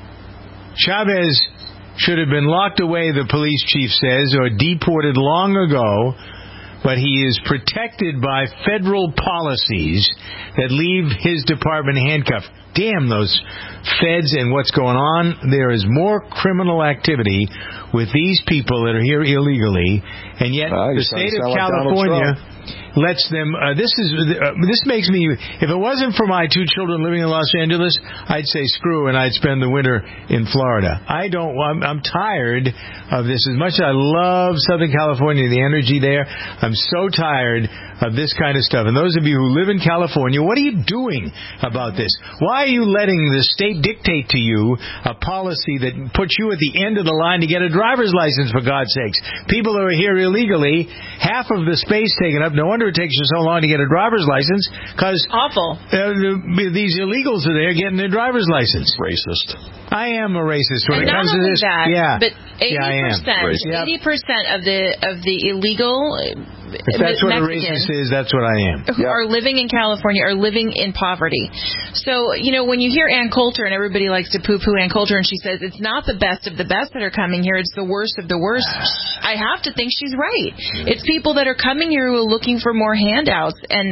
Chavez should have been locked away, the police chief says, or deported long ago, but he is protected by federal policies that leave his department handcuffed. Damn those feds and what's going on. There is more criminal activity with these people that are here illegally, and yet uh, the state of California lets them. Uh, this is uh, this makes me. If it wasn't for my two children living in Los Angeles, I'd say screw and I'd spend the winter in Florida. I don't. I'm, I'm tired of this. As much as I love Southern California, the energy there, I'm so tired of this kind of stuff. And those of you who live in California, what are you doing about this? Why are you letting the state dictate to you a policy that puts you at the end of the line to get a driver's license, for God's sakes? People who are here illegally, half of the space taken up. No wonder it takes you so long to get a driver's license, because awful. Uh, the, these illegals are there getting their driver's license. Racist. I am a racist when and it comes to this. That, yeah, but eighty percent, yeah, eighty percent of the of the illegal. If that's what a racist is, that's what I am. Who yep. are living in California are living in poverty. So, you know, when you hear Ann Coulter, and everybody likes to poo-poo Ann Coulter, and she says it's not the best of the best that are coming here, it's the worst of the worst, I have to think she's right. It's people that are coming here who are looking for more handouts. And,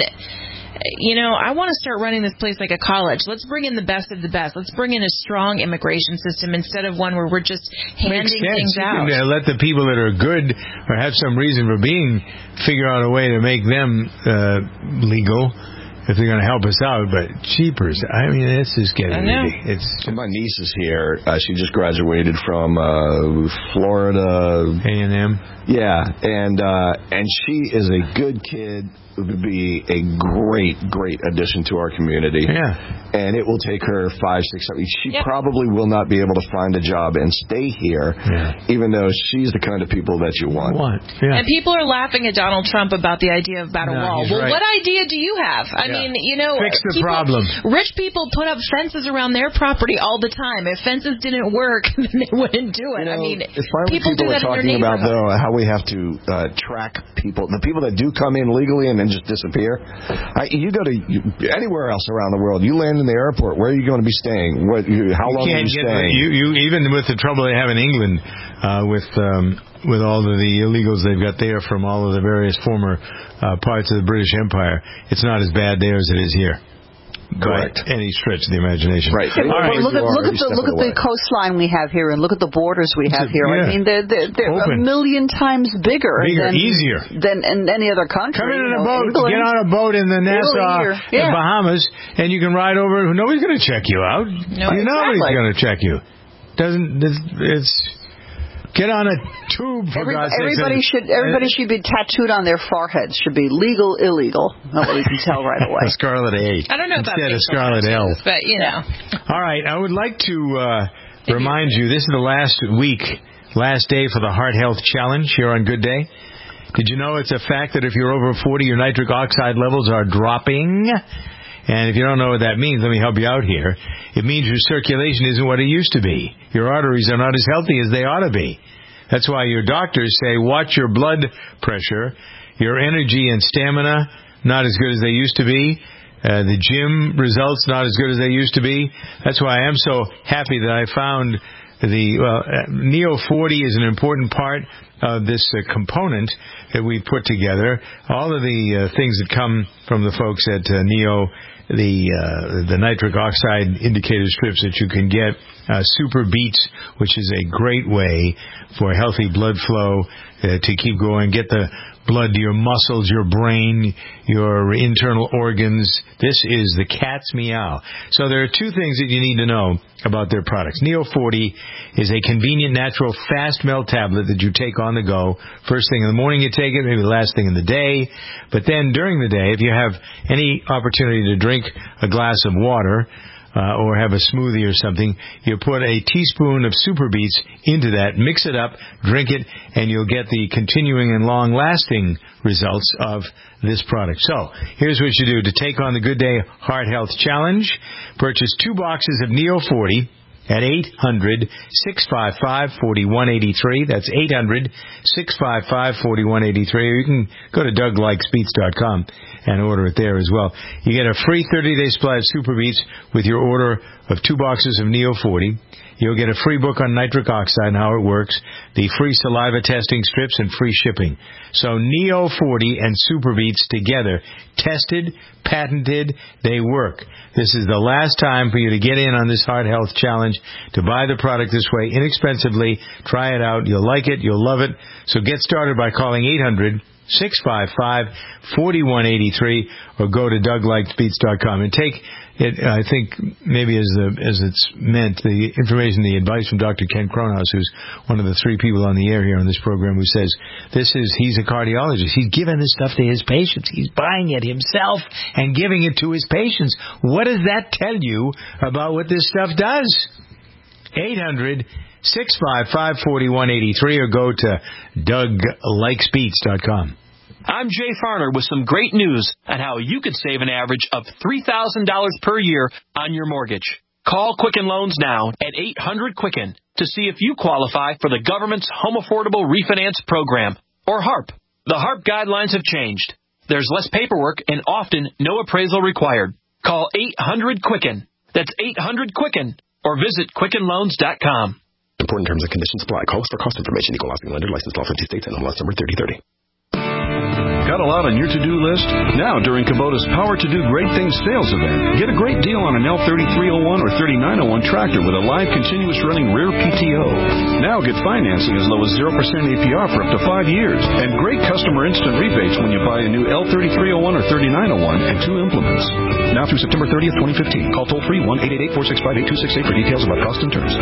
you know, I want to start running this place like a college. Let's bring in the best of the best. Let's bring in a strong immigration system instead of one where we're just handing things you out. Can, uh, let the people that are good or have some reason for being figure out a way to make them uh, legal if they're going to help us out. But cheapers, I mean, this is getting ridiculous. It's my niece is here. Uh, she just graduated from uh, Florida A and M. Yeah, and uh, and she is a good kid. Would be a great, great addition to our community. Yeah. And it will take her five, six, seven. She yep. probably will not be able to find a job and stay here, yeah. even though she's the kind of people that you want. want. Yeah. And people are laughing at Donald Trump about the idea of about a no, wall. Well, right. what idea do you have? I yeah. mean, you know, fix the people, problem. Rich people put up fences around their property all the time. If fences didn't work, then they wouldn't do it. You know, I mean, it's fine people, people do that are talking in their about though how we have to uh, track people, the people that do come in legally and then just disappear. I, you go to you, anywhere else around the world. You land in the airport. Where are you going to be staying? What? You, how long you are you get, staying? You, you even with the trouble they have in England uh, with um, with all of the illegals they've got there from all of the various former uh, parts of the British Empire, it's not as bad there as it is here. Correct. by any stretch of the imagination. Right. Yeah, All right. look at look at the look at the coastline we have here, and look at the borders we have here. Yeah. I mean, they're they're, they're a Open. million times bigger, Bigger, than, easier. than in any other country. Come in you on a know, boat, England. get on a boat in the Nassau, Italy or- the yeah. Bahamas, and you can ride over. Nobody's going to check you out. No, you know exactly. nobody's going to check you. Doesn't it's, it's get on a tube for Every, God's sake. everybody should everybody should be tattooed on their foreheads. Should be legal, illegal. Nobody can tell right away. A Scarlet A. I don't know about instead of facial Scarlet L. tattoos, but you know. All right, I would like to uh, remind you, this is the last week, last day for the Heart Health Challenge here on Good Day. Did you know it's a fact that if you're over forty, your nitric oxide levels are dropping? And if you don't know what that means, let me help you out here. It means your circulation isn't what it used to be. Your arteries are not as healthy as they ought to be. That's why your doctors say watch your blood pressure, your energy and stamina not as good as they used to be. Uh, the gym results not as good as they used to be. That's why I am so happy that I found the well, uh, Neo forty is an important part of this uh, component that we put together. All of the uh, things that come from the folks at uh, Neo, the uh, the nitric oxide indicator strips that you can get, uh, Super Beats, which is a great way for healthy blood flow uh, to keep going, get the blood to your muscles, your brain, your internal organs. This is the cat's meow. So there are two things that you need to know about their products. Neo forty is a convenient, natural, fast melt tablet that you take on the go. First thing in the morning you take it, maybe the last thing in the day. But then during the day, if you have any opportunity to drink a glass of water, Uh, or have a smoothie or something, you put a teaspoon of Super Beats into that, mix it up, drink it, and you'll get the continuing and long-lasting results of this product. So, here's what you do. To take on the Good Day Heart Health Challenge, purchase two boxes of Neo forty at eight hundred, six five five, four one eight three. That's eight hundred, six five five, four one eight three. Or you can go to Doug Likes Beats dot com and order it there as well. You get a free thirty-day supply of Super Beats with your order of two boxes of Neo forty. You'll get a free book on nitric oxide and how it works, the free saliva testing strips, and free shipping. So Neo forty and Super Beats together, tested, patented, they work. This is the last time for you to get in on this Heart Health Challenge, to buy the product this way inexpensively. Try it out. You'll like it. You'll love it. So get started by calling eight hundred, six five five, four one eight three or go to Doug Likes Beats dot com and take it. I think maybe as the, as it's meant, the information, the advice from Doctor Ken Cronhaus, who's one of the three people on the air here on this program, who says this is, he's a cardiologist. He's giving this stuff to his patients. He's buying it himself and giving it to his patients. What does that tell you about what this stuff does? eight hundred, six five five, four one eight three or go to Doug Likes Beats dot com. I'm Jay Farner with some great news on how you could save an average of three thousand dollars per year on your mortgage. Call Quicken Loans now at eight hundred Quicken to see if you qualify for the government's Home Affordable Refinance Program, or HARP. The HARP guidelines have changed. There's less paperwork and often no appraisal required. Call eight hundred Quicken. That's eight hundred Quicken. Or visit Quicken Loans dot com. Important terms and conditions apply. Call us for cost information. Equal housing lender. Licensed law fifty states. N M L S number thirty thirty. Got a lot on your to-do list? Now, during Kubota's Power to Do Great Things sales event, get a great deal on an L thirty-three oh one or thirty-nine oh one tractor with a live continuous running rear P T O. Now get financing as low as zero percent A P R for up to five years. And great customer instant rebates when you buy a new L thirty-three oh one or thirty-nine oh one and two implements. Now through September thirtieth, twenty fifteen. Call toll-free one eight eight eight, four six five, eight two six eight for details about cost and terms.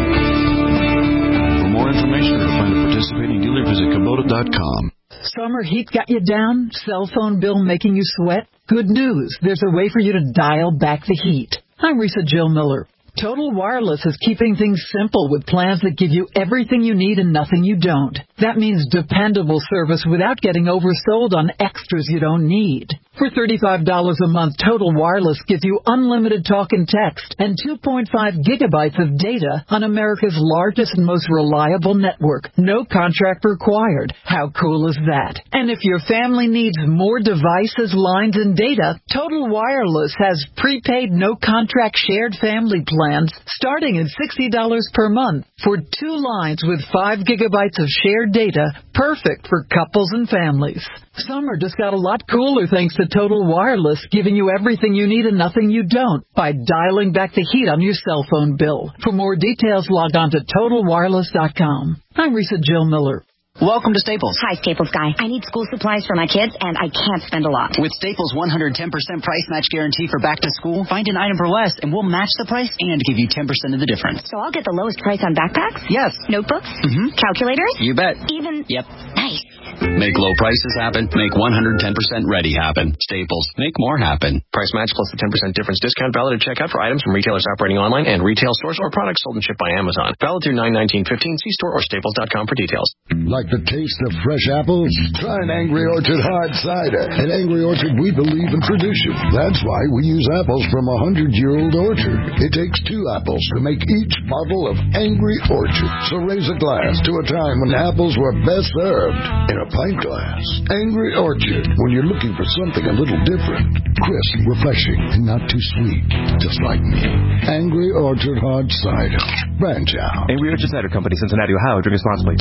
For more information or to find a participating dealer, visit Kubota dot com. Summer heat got you down? Cell phone bill making you sweat? Good news. There's a way for you to dial back the heat. I'm Risa Jill Miller. Total Wireless is keeping things simple with plans that give you everything you need and nothing you don't. That means dependable service without getting oversold on extras you don't need. For thirty-five dollars a month, Total Wireless gives you unlimited talk and text and two point five gigabytes of data on America's largest and most reliable network. No contract required. How cool is that? And if your family needs more devices, lines, and data, Total Wireless has prepaid no-contract shared family plans starting at sixty dollars per month for two lines with five gigabytes of shared data, perfect for couples and families. Summer just got a lot cooler thanks to Total Wireless, giving you everything you need and nothing you don't by dialing back the heat on your cell phone bill. For more details, log on to total wireless dot com. I'm Risa Jill Miller. Welcome to Staples. Hi, Staples guy. I need school supplies for my kids, and I can't spend a lot. With Staples' one hundred ten percent price match guarantee for back to school, find an item for less, and we'll match the price and give you ten percent of the difference. So I'll get the lowest price on backpacks? Yes. Notebooks? Mm-hmm. Calculators? You bet. Even? Yep. Nice. Make low prices happen. Make one hundred ten percent ready happen. Staples. Make more happen. Price match plus the ten percent difference discount valid at checkout for items from retailers operating online and retail stores or products sold and shipped by Amazon. Valid through nine nineteen fifteen. See store or staples dot com for details. Like the taste of fresh apples? Try an Angry Orchard hard cider. At Angry Orchard, we believe in tradition. That's why we use apples from a hundred-year-old orchard. It takes two apples to make each bottle of Angry Orchard. So raise a glass to a time when apples were best served in a pint glass. Angry Orchard, when you're looking for something a little different. Crisp, refreshing, and not too sweet. Just like me. Angry Orchard hard cider. Branch out. Angry Orchard Cider Company, Cincinnati, Ohio. Drink responsibly.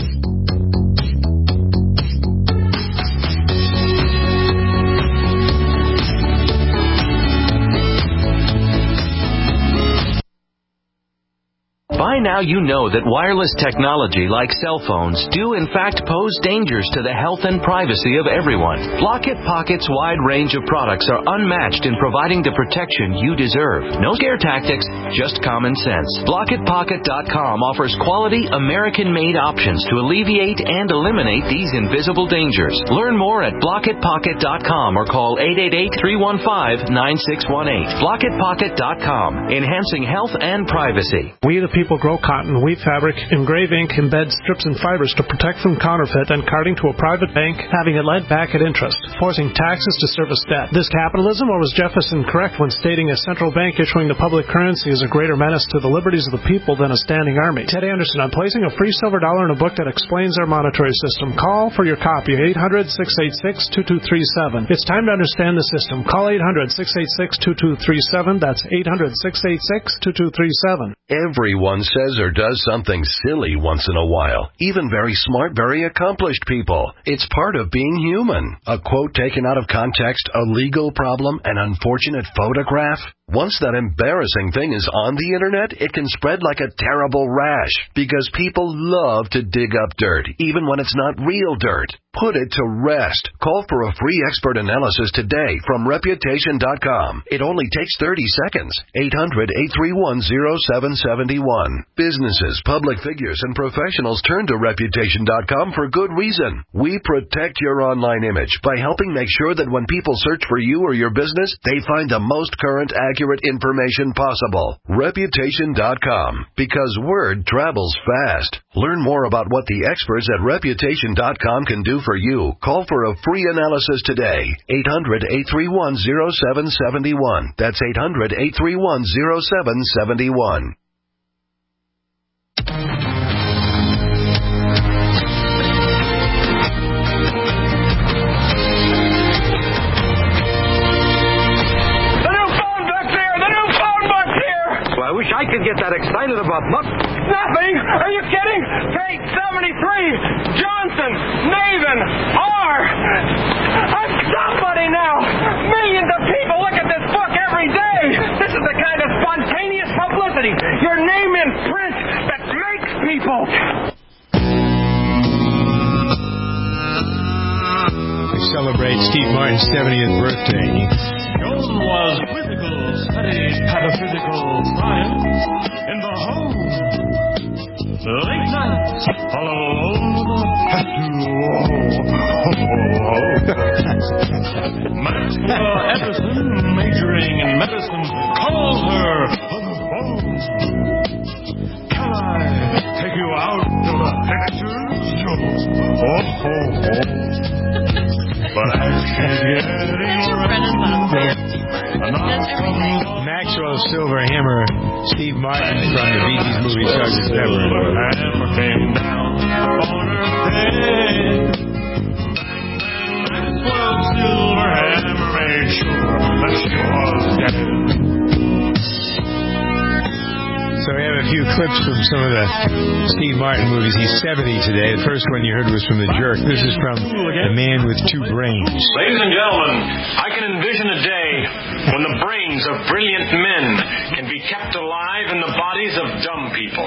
By now you know that wireless technology like cell phones do in fact pose dangers to the health and privacy of everyone. Blockit Pocket's wide range of products are unmatched in providing the protection you deserve. No scare tactics, just common sense. Blockit Pocket dot com offers quality American-made options to alleviate and eliminate these invisible dangers. Learn more at Blockit Pocket dot com or call eight eight eight, three one five, nine six one eight. Blockit Pocket dot com, enhancing health and privacy. We the people grow cotton, weave fabric, engrave ink, embed strips and fibers to protect from counterfeit and carting to a private bank, having it lent back at interest, forcing taxes to service debt. This capitalism, or was Jefferson correct when stating a central bank issuing the public currency is a greater menace to the liberties of the people than a standing army? Ted Anderson, I'm placing a free silver dollar in a book that explains our monetary system. Call for your copy, eight hundred, six eight six, two two three seven. It's time to understand the system. Call eight hundred, six eight six, two two three seven. That's eight hundred, six eight six, two two three seven. Everyone says or does something silly once in a while. Even very smart, very accomplished people. It's part of being human. A quote taken out of context, a legal problem, an unfortunate photograph. Once that embarrassing thing is on the internet, it can spread like a terrible rash because people love to dig up dirt, even when it's not real dirt. Put it to rest. Call for a free expert analysis today from reputation dot com. It only takes thirty seconds. eight hundred, eight three one, zero seven seven one. Businesses, public figures, and professionals turn to reputation dot com for good reason. We protect your online image by helping make sure that when people search for you or your business, they find the most current, accurate information possible. reputation dot com, because word travels fast. Learn more about what the experts at reputation dot com can do for you. Call for a free analysis today. eight hundred, eight three one, zero seven seven one. That's eight hundred, eight three one, zero seven seven one. I wish I could get that excited about nothing. Nothing? Are you kidding? Kate, seventy-three, Johnson, Maven, R. I'm somebody now. Millions of people look at this book every day. This is the kind of spontaneous publicity, your name in print, that makes people. We celebrate Steve Martin's seventieth birthday. Joan was quizzical, studied pataphysical science in the home. Late nights, all alone with a tattoo. Maxwell Edison, majoring in medicine, called her on the phone. Can I take you out to the pictures? Oh, oh, oh. But as she's getting Maxwell Silver Hammer, Steve Martin from the Bee Gees movie Sergeant Pepper. Hammer came down on her head. Maxwell Silver Hammer made sure that she was dead. So we have a few clips from some of the Steve Martin movies. He's seventy today. The first one you heard was from The Jerk. This is from The Man with Two Brains. Ladies and gentlemen, I can envision a day when the brains of brilliant men can be kept alive in the bodies of dumb people.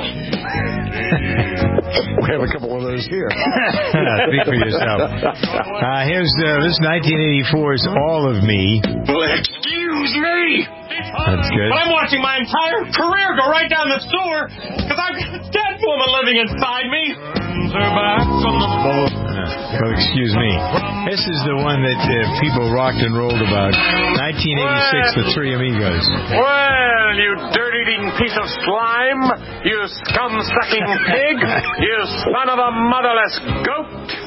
We have a couple of those here. Speak for yourself. Uh, here's uh, this nineteen eighty-four's All of Me. Well, excuse me. That's good. But I'm watching my entire career go right down the sewer because I've got a dead woman living inside me. Uh, well, excuse me. This is the one that uh, people rocked and rolled about. nineteen eighty-six, The Three Amigos. Well, you dirt-eating piece of slime, you scum-sucking pig, you son of a motherless goat.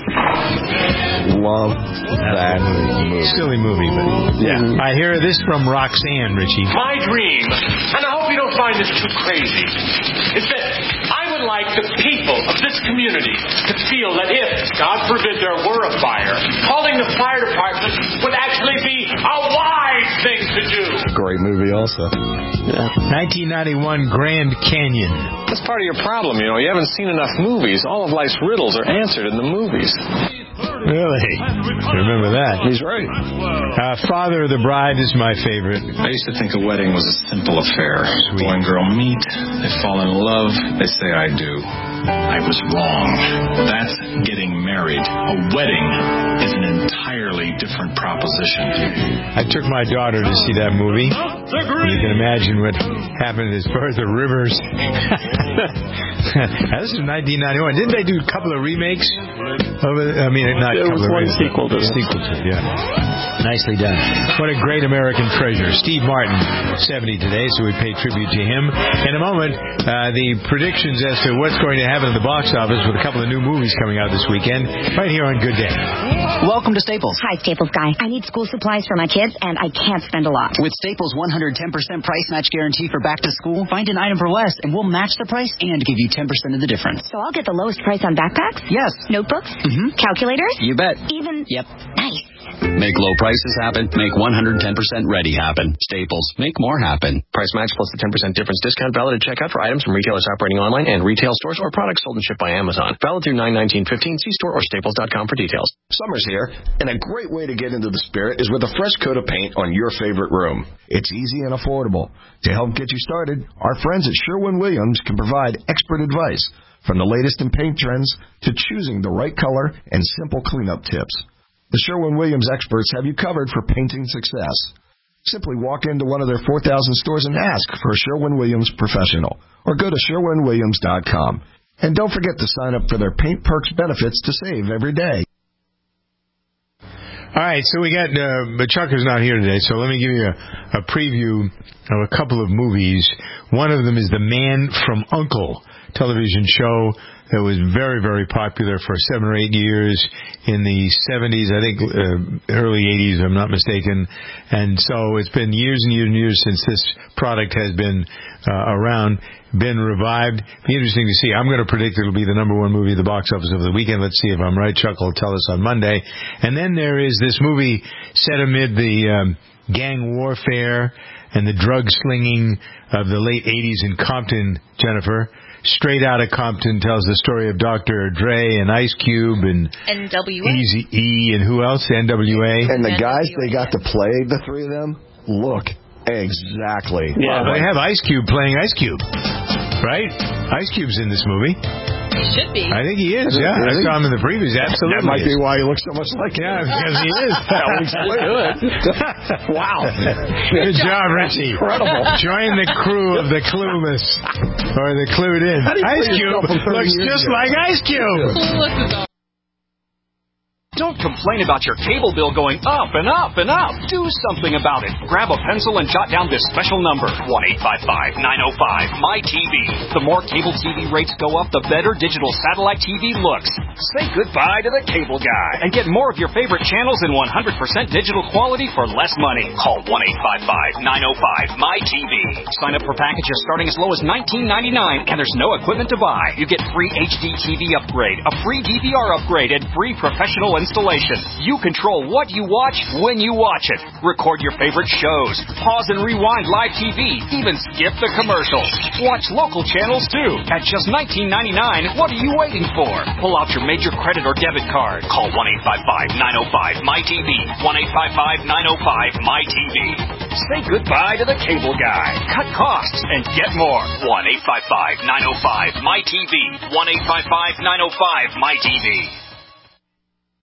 Love that movie. Silly movie, but yeah. I hear this from Roxanne, Richie. My dream, and I hope you don't find this too crazy, is that I would like the people of this community to feel that if, God forbid, there were a fire, calling the fire department would actually be a wise thing to do. Great movie also. Yeah. nineteen ninety-one Grand Canyon. That's part of your problem, you know. You haven't seen enough movies. All of life's riddles are answered in the movies. Really? Remember that. He's right. Uh, Father of the Bride is my favorite. I used to think a wedding was a simple affair. Boy and girl meet, they fall in love, they say I do. I was wrong. That's getting married. A wedding is an entirely different proposition. I took my daughter to see that movie. You can imagine what happened as far as the rivers. This is nineteen ninety-one. Didn't they do a couple of remakes? Of it? I mean, not there a couple was of one remakes. sequel to it. Sequel to it, yeah. Nicely done. What a great American treasure. Steve Martin, seventy today, so we pay tribute to him. In a moment, uh, the predictions as to what's going to happen in the box office with a couple of new movies coming out this weekend, right here on Good Day. Welcome to Staples. Hi, Staples guy. I need school supplies for my kids, and I can't spend a lot. With Staples' one hundred ten percent price match guarantee for back to school, find an item for less, and we'll match the price and give you ten percent of the difference. So I'll get the lowest price on backpacks? Yes. Notebooks? Mm-hmm. Calculators? You bet. Even? Yep. Nice. Make low prices happen. Make one hundred ten percent ready happen. Staples. Make more happen. Price match plus the ten percent difference discount valid at checkout for items from retailers operating online and retail stores or products sold and shipped by Amazon. Valid through nine nineteen fifteen. See store or staples dot com for details. Summer's here, and a great way to get into the spirit is with a fresh coat of paint on your favorite room. It's easy and affordable. To help get you started, our friends at Sherwin-Williams can provide expert advice, from the latest in paint trends to choosing the right color and simple cleanup tips. The Sherwin-Williams experts have you covered for painting success. Simply walk into one of their four thousand stores and ask for a Sherwin-Williams professional, or go to Sherwin Williams dot com. And don't forget to sign up for their Paint Perks benefits to save every day. All right, so we got, uh, but Chuck is not here today, so let me give you a, a preview of a couple of movies. One of them is The Man from U N C L E television show that was very, very popular for seven or eight years in the seventies, I think uh, early eighties, if I'm not mistaken. And so it's been years and years and years since this product has been uh, around, been revived. Be interesting to see. I'm going to predict it'll be the number one movie at the box office of the weekend. Let's see if I'm right. Chuck will tell us on Monday. And then there is this movie set amid the um, gang warfare and the drug slinging of the late eighties in Compton, Jennifer. Straight Outta Compton tells the story of Doctor Dre and Ice Cube and N W A. Eazy-E and who else? N W A. And the guys they got to play, the three of them, look exactly. Yeah, well, they have Ice Cube playing Ice Cube, right? Ice Cube's in this movie. He should be. I think he is, yeah. Really? I saw him in the previews. Absolutely. That might be why he looks so much like him. Yeah, because he is. That would explain it. Wow. Good job, Richie. Incredible. Join the crew of the clueless or the clued in. Ice Cube looks just like Ice Cube. Clueless is all. Don't complain about your cable bill going up and up and up. Do something about it. Grab a pencil and jot down this special number, one eight five five, nine oh five, M Y T V. The more cable T V rates go up, the better digital satellite T V looks. Say goodbye to the cable guy and get more of your favorite channels in one hundred percent digital quality for less money. Call one eight five five, nine oh five, M Y T V. Sign up for packages starting as low as nineteen ninety-nine, and there's no equipment to buy. You get free H D T V upgrade, a free D V R upgrade, and free professional installation. installation. You control what you watch when you watch it. Record your favorite shows. Pause and rewind live T V. Even skip the commercials. Watch local channels too. At just nineteen ninety-nine dollars, what are you waiting for? Pull out your major credit or debit card. Call one eight five five, nine oh five, M Y T V. one eight five five, nine oh five, M Y T V. Say goodbye to the cable guy. Cut costs and get more. one eight five five, nine oh five, M Y T V. one eight five five, nine oh five, M Y T V.